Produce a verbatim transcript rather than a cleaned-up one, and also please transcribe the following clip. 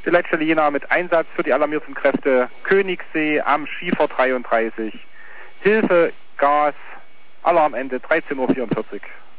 Die Leitstelle Jena mit Einsatz für die alarmierten Kräfte Königssee am Schiefer dreiunddreißig. Hilfe, Gas, Alarmende dreizehn Uhr vierundvierzig.